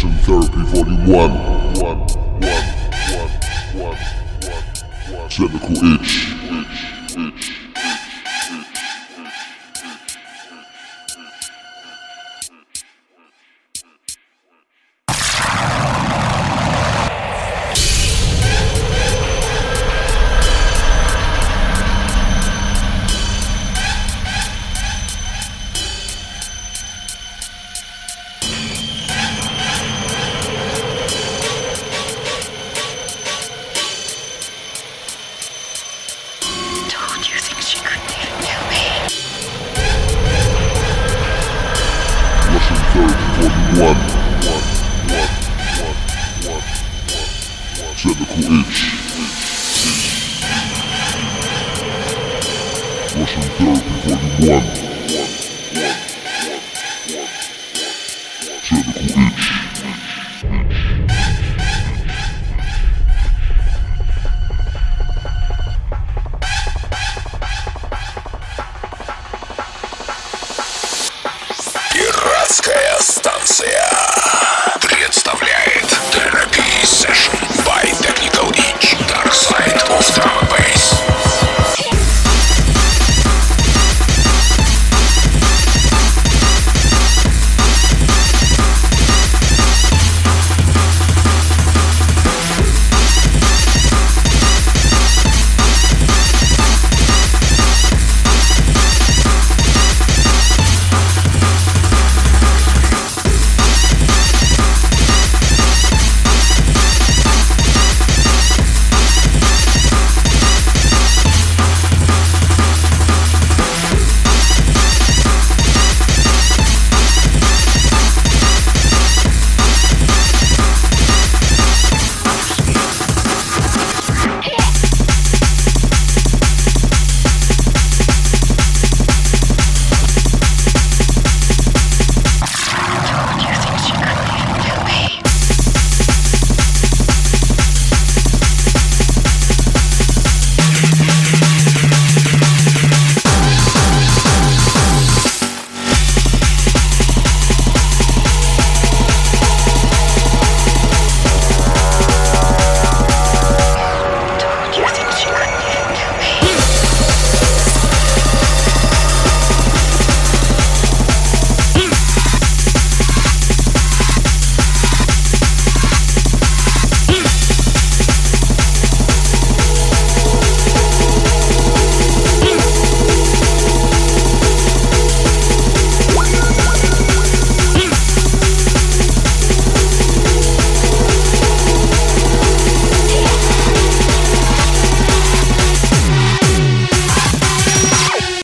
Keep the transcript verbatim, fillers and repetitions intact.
Russian Therapy Volume one. One, one, one, one, one, one. Technical itch. Itch, itch. One, one, one, one, one, one. Technical itch. Russian Therapy Volume one. Technical itch. Пиратская станция представляет Therapy Session by Technical Itch, Dark Side of Drum.